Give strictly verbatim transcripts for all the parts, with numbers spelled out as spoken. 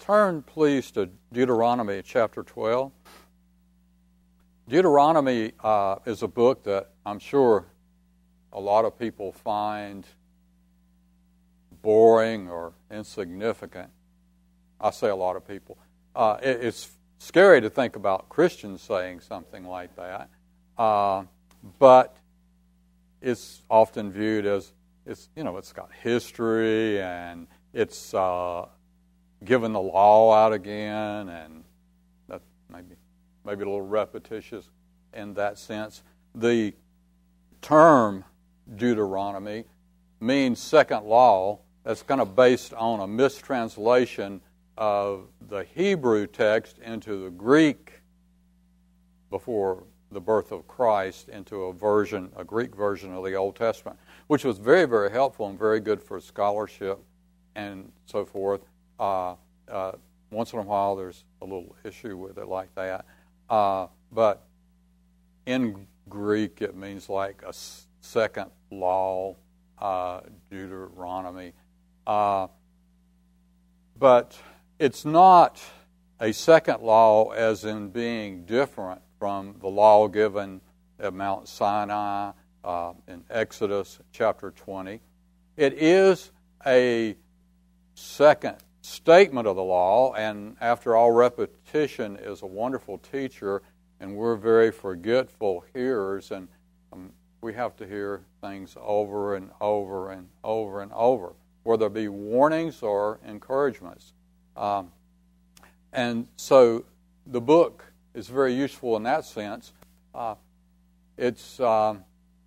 turn, please, to Deuteronomy chapter twelve. Deuteronomy uh, is a book that I'm sure a lot of people find boring or insignificant. I say a lot of people. Uh, it, it's scary to think about Christians saying something like that, uh, but it's often viewed as, it's you know, it's got history and it's uh, given the law out again, and that maybe maybe a little repetitious in that sense. The term Deuteronomy means second law. That's kind of based on a mistranslation of the Hebrew text into the Greek before the birth of Christ into a version, a Greek version of the Old Testament, which was very, very helpful and very good for scholarship and so forth. Uh, uh, once in a while there's a little issue with it like that. Uh, but in Greek it means like a second law, uh, Deuteronomy. Uh, but it's not a second law as in being different from the law given at Mount Sinai uh, in Exodus chapter twenty. It is a second statement of the law, and after all, repetition is a wonderful teacher, and we're very forgetful hearers, and um, we have to hear things over and over and over and over, whether it be warnings or encouragements. Um, and so the book is very useful in that sense. Uh, it's um,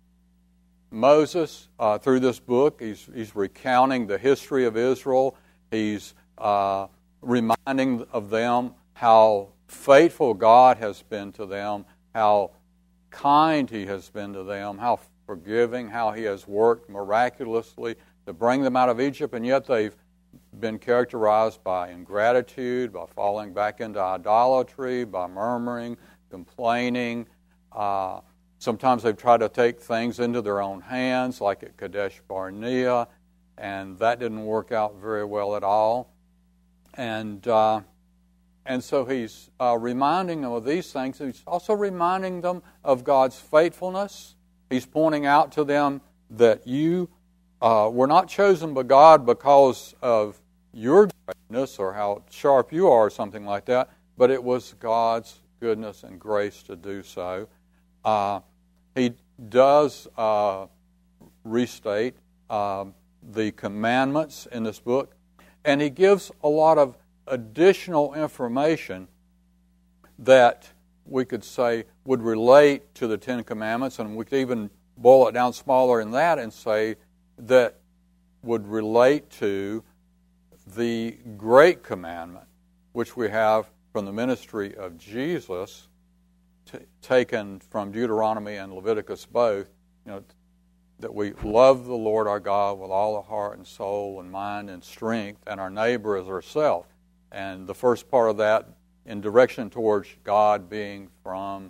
Moses, uh, through this book, he's, he's recounting the history of Israel. He's uh, reminding of them how faithful God has been to them, how kind He has been to them, how forgiving, how He has worked miraculously to bring them out of Egypt, and yet they've been characterized by ingratitude, by falling back into idolatry, by murmuring, complaining. Uh, sometimes they've tried to take things into their own hands, like at Kadesh Barnea, and that didn't work out very well at all. And uh, and so he's uh, reminding them of these things. He's also reminding them of God's faithfulness. He's pointing out to them that you uh, were not chosen by God because of your greatness or how sharp you are or something like that, but it was God's goodness and grace to do so. Uh, he does uh, restate uh, the commandments in this book, and he gives a lot of additional information that we could say would relate to the Ten Commandments, and we could even boil it down smaller than that and say that would relate to the Great Commandment, which we have from the ministry of Jesus, t- taken from Deuteronomy and Leviticus both, you know, that we love the Lord our God with all our heart and soul and mind and strength, and our neighbor as ourselves. And the first part of that, in direction towards God, being from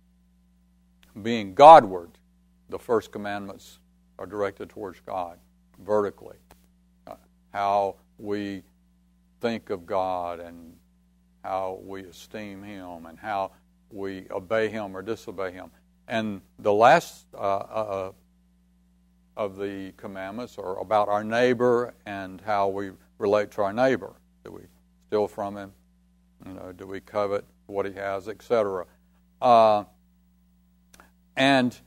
being Godward. The first commandments are directed towards God, vertically. Uh, how we think of God and how we esteem Him and how we obey Him or disobey Him. And the last uh, uh, of the commandments are about our neighbor and how we relate to our neighbor. Do we steal from him? You know, do we covet what he has, et cetera? Uh, and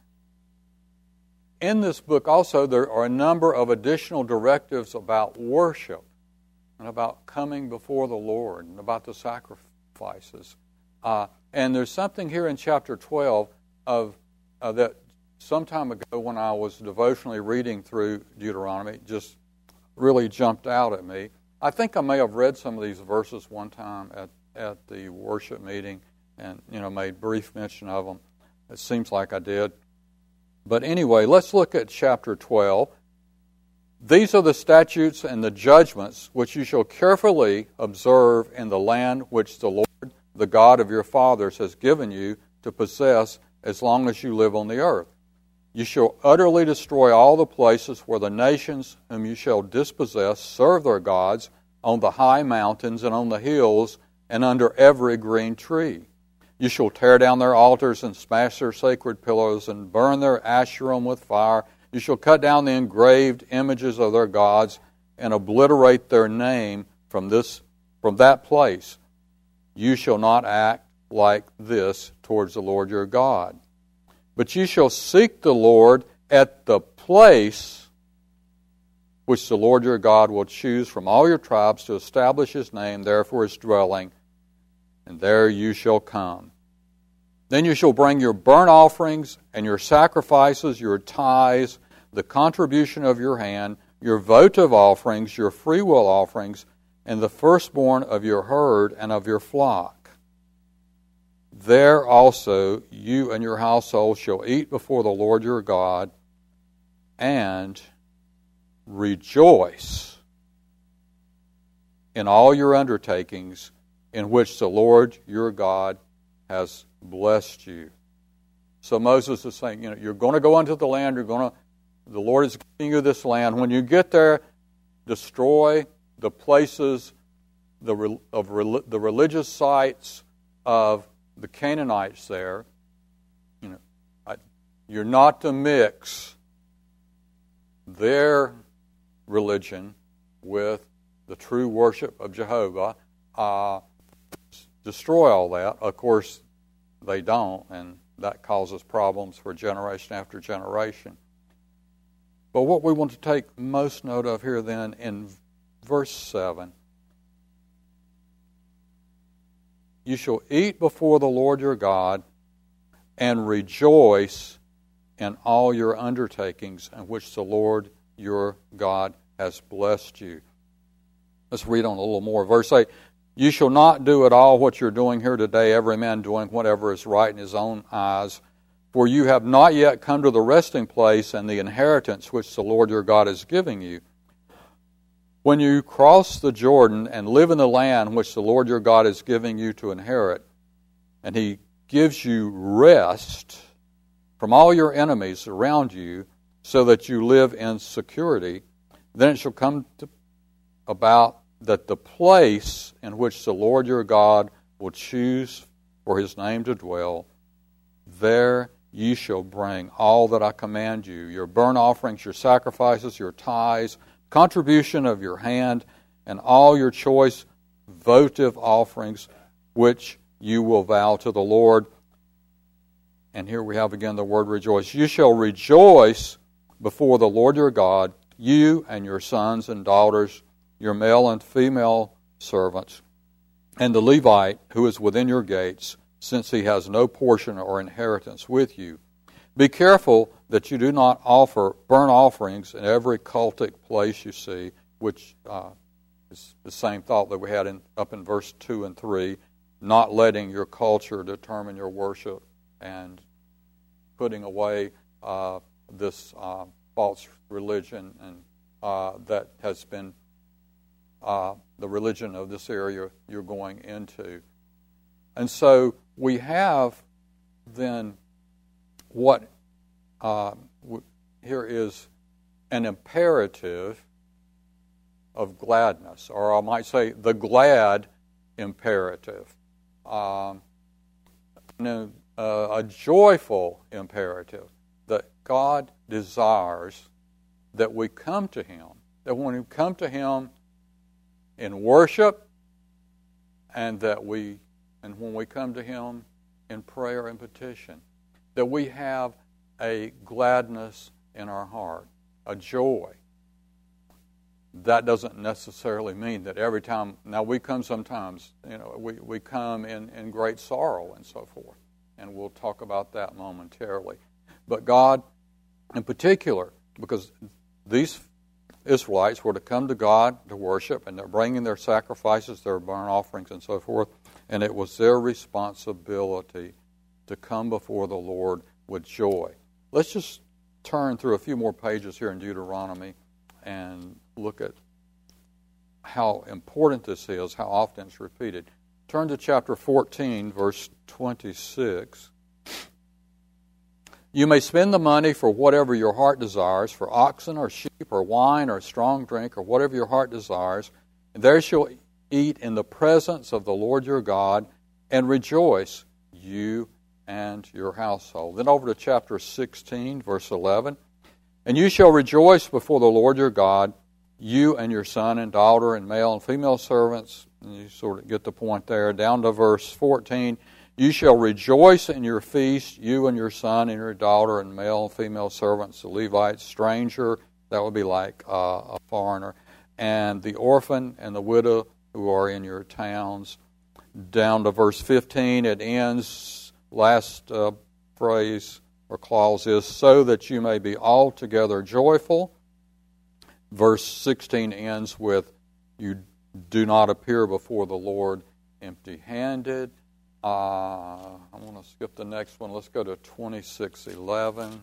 in this book also there are a number of additional directives about worship and about coming before the Lord and about the sacrifices. Uh, and there's something here in chapter twelve of uh, that some time ago when I was devotionally reading through Deuteronomy, it just really jumped out at me. I think I may have read some of these verses one time at, at the worship meeting and, you know, made brief mention of them. It seems like I did. But anyway, let's look at chapter twelve. These are the statutes and the judgments which you shall carefully observe in the land which the Lord, the God of your fathers, has given you to possess as long as you live on the earth. You shall utterly destroy all the places where the nations whom you shall dispossess serve their gods, on the high mountains and on the hills and under every green tree. You shall tear down their altars and smash their sacred pillars and burn their Asherim with fire. You shall cut down the engraved images of their gods and obliterate their name from this from that place. You shall not act like this towards the Lord your God. But you shall seek the Lord at the place which the Lord your God will choose from all your tribes to establish his name there for his dwelling, and there you shall come. Then you shall bring your burnt offerings and your sacrifices, your tithes, the contribution of your hand, your votive offerings, your freewill offerings, and the firstborn of your herd and of your flock. There also you and your household shall eat before the Lord your God, and rejoice in all your undertakings in which the Lord your God has blessed you. So Moses is saying, you know, you're going to go into the land, you're going to, the Lord is giving you this land. When you get there, destroy the places, the of the religious sites of the Canaanites there. You know, I, you're not to mix their religion with the true worship of Jehovah. Uh, destroy all that. Of course, they don't, and that causes problems for generation after generation. But what we want to take most note of here then in verse seven, you shall eat before the Lord your God and rejoice in all your undertakings in which the Lord your God has blessed you. Let's read on a little more. Verse eight, you shall not do at all what you're doing here today, every man doing whatever is right in his own eyes, for you have not yet come to the resting place and the inheritance which the Lord your God is giving you. When you cross the Jordan and live in the land which the Lord your God is giving you to inherit, and he gives you rest from all your enemies around you, so that you live in security, then it shall come to about that the place in which the Lord your God will choose for his name to dwell, there ye shall bring all that I command you, your burnt offerings, your sacrifices, your tithes, contribution of your hand, and all your choice votive offerings, which you will vow to the Lord. And here we have again the word rejoice. You shall rejoice before the Lord your God, you and your sons and daughters, your male and female servants, and the Levite who is within your gates, since he has no portion or inheritance with you. Be careful that you do not offer burnt offerings in every cultic place you see, which uh, is the same thought that we had in, up in verse two and three, not letting your culture determine your worship and putting away uh, this uh, false religion and uh, that has been uh, the religion of this area you're going into. And so we have then what uh, w- here is an imperative of gladness, or I might say the glad imperative, um, you know, uh, a joyful imperative that God desires that we come to Him, that when we come to Him in worship, and that we, and when we come to Him in prayer and petition, that we have a gladness in our heart, a joy. That doesn't necessarily mean that every time, now we come sometimes, you know, we, we come in, in great sorrow and so forth, and we'll talk about that momentarily. But God, in particular, because these Israelites were to come to God to worship, and they're bringing their sacrifices, their burnt offerings, and so forth, and it was their responsibility to come before the Lord with joy. Let's just turn through a few more pages here in Deuteronomy and look at how important this is, how often it's repeated. Turn to chapter fourteen, verse twenty-six. You may spend the money for whatever your heart desires, for oxen or sheep or wine or strong drink or whatever your heart desires. And there shall eat in the presence of the Lord your God, and rejoice, you and your household. Then over to chapter sixteen, verse eleven. And you shall rejoice before the Lord your God, you and your son and daughter and male and female servants. And you sort of get the point there. Down to verse fourteen. You shall rejoice in your feast, you and your son and your daughter and male and female servants, the Levite, stranger, that would be like uh, a foreigner, and the orphan and the widow who are in your towns. Down to verse fifteen, it ends, last uh, phrase or clause is, so that you may be altogether joyful. Verse sixteen ends with, you do not appear before the Lord empty-handed. Uh, I want to skip the next one. Let's go to twenty-six eleven.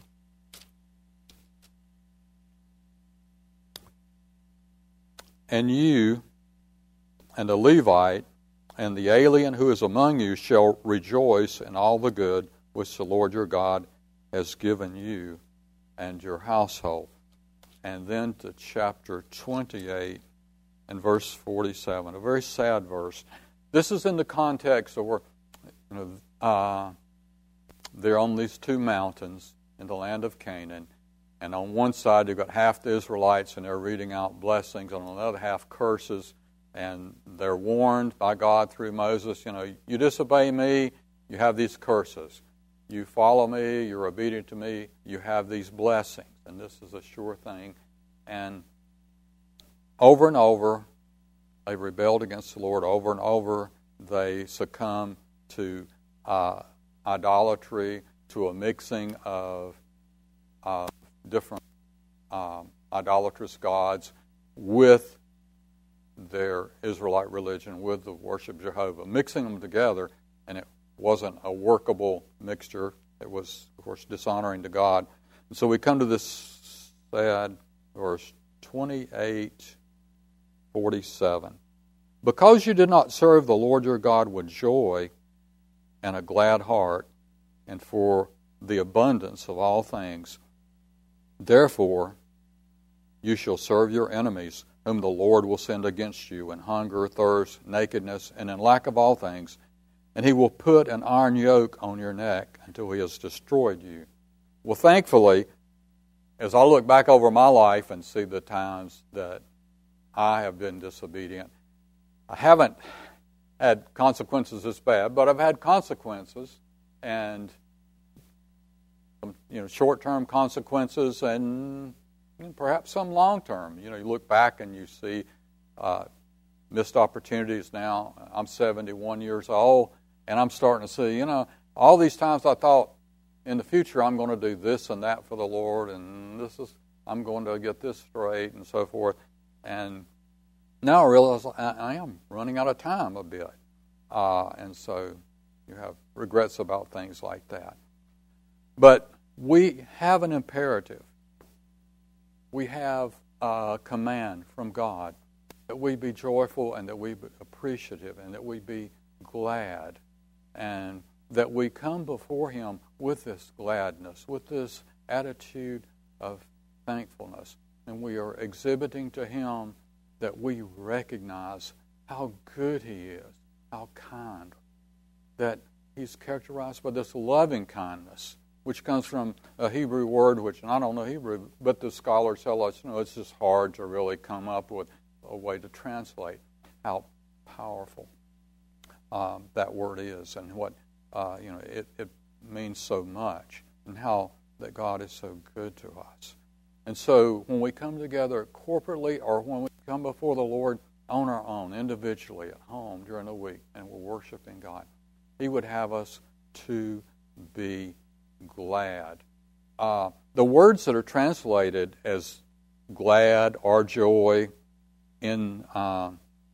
And you and the Levite and the alien who is among you shall rejoice in all the good which the Lord your God has given you and your household. And then to chapter twenty-eight and verse forty-seven, a very sad verse. This is in the context of where, you know, uh, they're on these two mountains in the land of Canaan, and on one side you've got half the Israelites and they're reading out blessings, and on the other half curses, and they're warned by God through Moses, you know, you disobey me, you have these curses. You follow me, you're obedient to me, you have these blessings, and this is a sure thing. And over and over, they rebelled against the Lord. Over and over, they succumbed to uh, idolatry, to a mixing of uh, different um, idolatrous gods with their Israelite religion, with the worship of Jehovah, mixing them together, and it wasn't a workable mixture. It was, of course, dishonoring to God. And so we come to this sad verse twenty-eight forty-seven. Because you did not serve the Lord your God with joy and a glad heart, and for the abundance of all things, therefore you shall serve your enemies, whom the Lord will send against you in hunger, thirst, nakedness, and in lack of all things, and he will put an iron yoke on your neck until he has destroyed you. Well, thankfully, as I look back over my life and see the times that I have been disobedient, I haven't had consequences this bad, but I've had consequences, and some, you know, short-term consequences, and, and perhaps some long-term. You know, you look back and you see uh, missed opportunities. Now I'm seventy-one years old, and I'm starting to see, you know, all these times I thought, in the future I'm going to do this and that for the Lord, and this is I'm going to get this straight, and so forth. And now I realize I, I am running out of time a bit, uh, and so you have regrets about things like that. But we have an imperative. We have a command from God that we be joyful and that we be appreciative and that we be glad, and that we come before Him with this gladness, with this attitude of thankfulness, and we are exhibiting to Him that we recognize how good He is, how kind, that He's characterized by this loving kindness, which comes from a Hebrew word, which, and I don't know Hebrew, but the scholars tell us, you know, it's just hard to really come up with a way to translate how powerful um, that word is, and what uh, you know it, it means so much, and how that God is so good to us. And so when we come together corporately, or when we come before the Lord on our own, individually, at home during the week, and we're worshiping God, He would have us to be glad. Uh, the words that are translated as glad or joy in uh,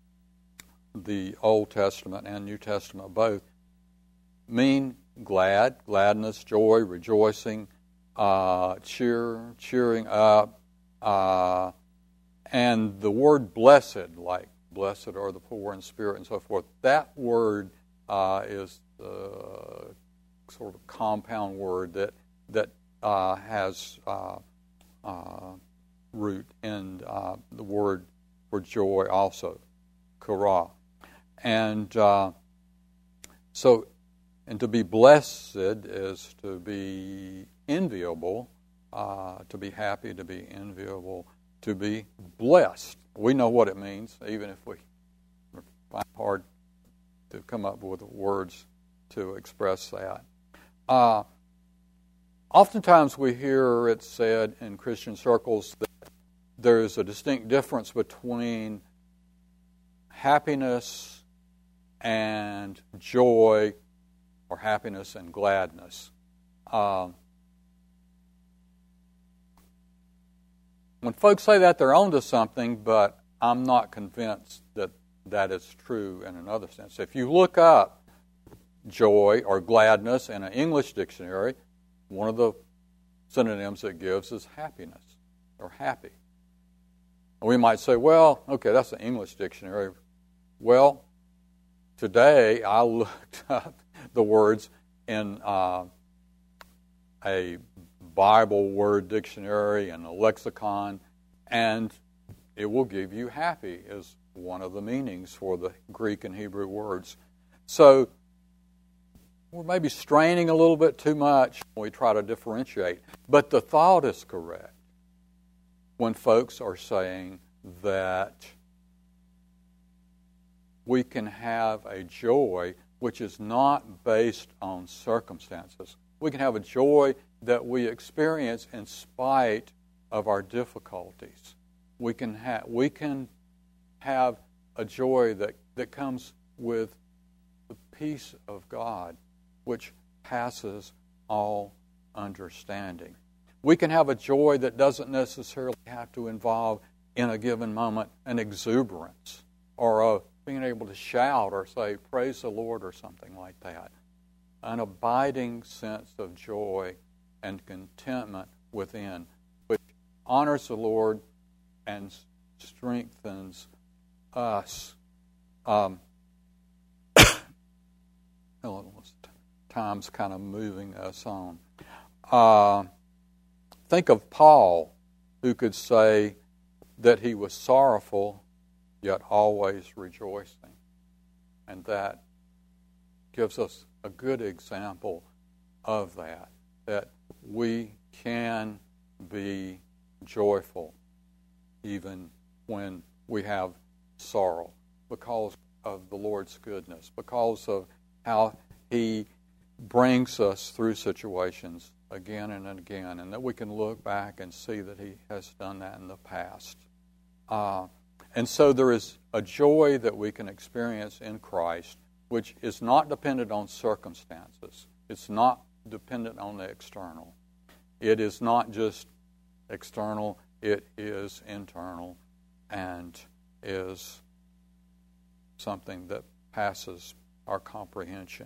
the Old Testament and New Testament both mean glad, gladness, joy, rejoicing, uh, cheer, cheering up, uh, and the word blessed, like blessed are the poor in spirit and so forth, that word uh, is the sort of compound word that that uh, has uh, uh, root in uh, the word for joy also. kara. And uh, so, and to be blessed is to be enviable, uh, to be happy, to be enviable, to be blessed. We know what it means, even if we find it hard to come up with words to express that. Uh, oftentimes we hear it said in Christian circles that there is a distinct difference between happiness and joy, or happiness and gladness. Um, when folks say that, they're onto something, but I'm not convinced that that is true in another sense. If you look up joy or gladness in an English dictionary, one of the synonyms it gives is happiness or happy. We might say, well, okay, that's an English dictionary. Well, today I looked up the words in uh, a Bible word dictionary and a lexicon, and it will give you happy as one of the meanings for the Greek and Hebrew words. So we're maybe straining a little bit too much when we try to differentiate, but the thought is correct when folks are saying that we can have a joy which is not based on circumstances. We can have a joy that we experience in spite of our difficulties. We can have we can have a joy that, that comes with the peace of God, which passes all understanding. We can have a joy that doesn't necessarily have to involve, in a given moment, an exuberance or a being able to shout or say, praise the Lord, or something like that. An abiding sense of joy and contentment within, which honors the Lord and strengthens us. Um, time's kind of moving us on. Uh, think of Paul, who could say that he was sorrowful yet always rejoicing. And that gives us a good example of that, that we can be joyful even when we have sorrow because of the Lord's goodness, because of how He brings us through situations again and again, and that we can look back and see that He has done that in the past. Uh, and so there is a joy that we can experience in Christ, which is not dependent on circumstances. It's not dependent on the external. It is not just external, it is internal and is something that passes our comprehension.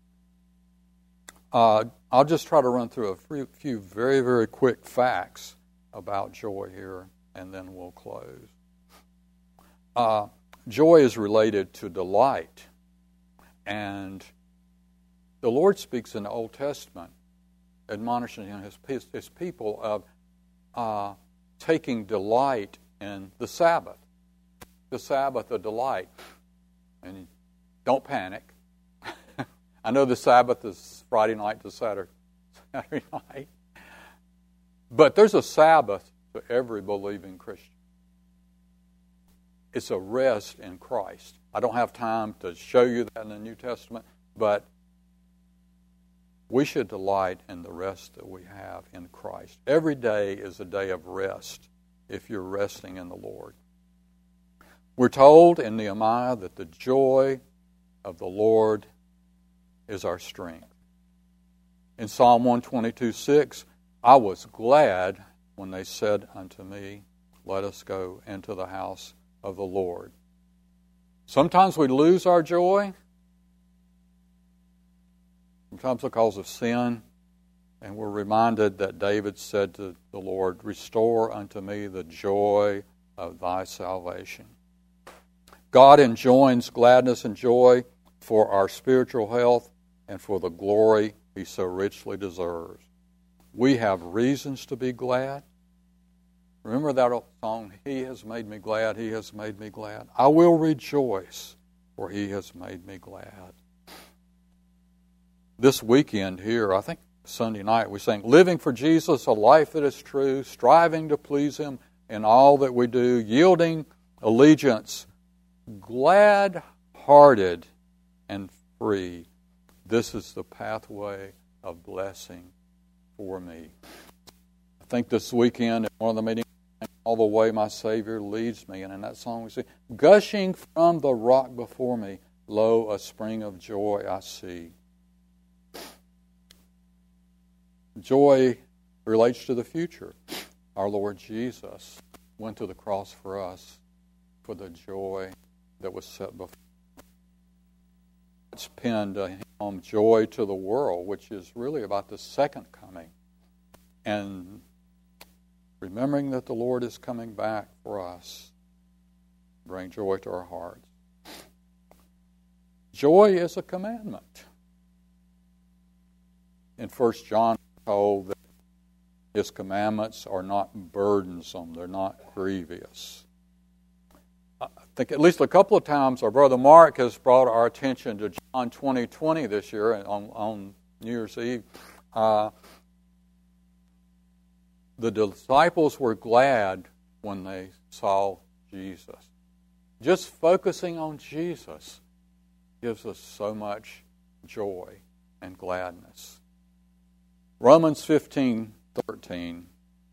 Uh, I'll just try to run through a few, few very, very quick facts about joy here, and then we'll close. Uh, joy is related to delight. And the Lord speaks in the Old Testament, admonishing his, his people of uh, taking delight in the Sabbath. The Sabbath, a delight. And don't panic. I know the Sabbath is Friday night to Saturday, Saturday night. But there's a Sabbath to every believing Christian. It's a rest in Christ. I don't have time to show you that in the New Testament, but we should delight in the rest that we have in Christ. Every day is a day of rest if you're resting in the Lord. We're told in Nehemiah that the joy of the Lord is our strength. In Psalm one twenty-two six, I was glad when they said unto me, let us go into the house of the Lord. Sometimes we lose our joy, sometimes because of sin, and we're reminded that David said to the Lord, restore unto me the joy of thy salvation. God enjoins gladness and joy for our spiritual health and for the glory He so richly deserves. We have reasons to be glad. Remember that old song, He has made me glad, He has made me glad. I will rejoice, for He has made me glad. This weekend here, I think Sunday night, we sang, living for Jesus, a life that is true, striving to please Him in all that we do, yielding allegiance, glad-hearted and free. This is the pathway of blessing for me. I think this weekend at one of the meetings, all the way my Savior leads me. And in that song we sing, gushing from the rock before me, lo, a spring of joy I see. Joy relates to the future. Our Lord Jesus went to the cross for us for the joy that was set before us. It's penned a hymn, Joy to the World, which is really about the second coming. And remembering that the Lord is coming back for us, bring joy to our hearts. Joy is a commandment. In First John, we're told that His commandments are not burdensome, they're not grievous. I think at least a couple of times our brother Mark has brought our attention to John twenty twenty this year on, on New Year's Eve. Uh, the disciples were glad when they saw Jesus. Just focusing on Jesus gives us so much joy and gladness. Romans fifteen thirteen.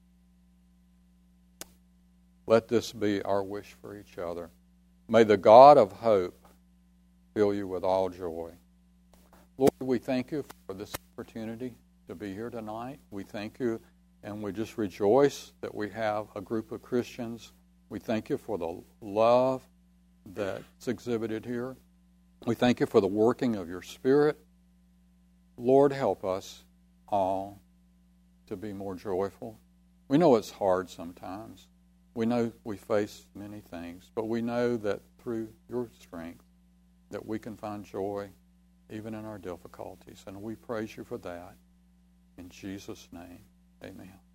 Let this be our wish for each other. May the God of hope fill you with all joy. Lord, we thank you for this opportunity to be here tonight. We thank you and we just rejoice that we have a group of Christians. We thank you for the love that's exhibited here. We thank you for the working of your Spirit. Lord, help us all to be more joyful. We know it's hard sometimes. We know we face many things, but we know that through your strength that we can find joy even in our difficulties. And we praise you for that. In Jesus' name, amen.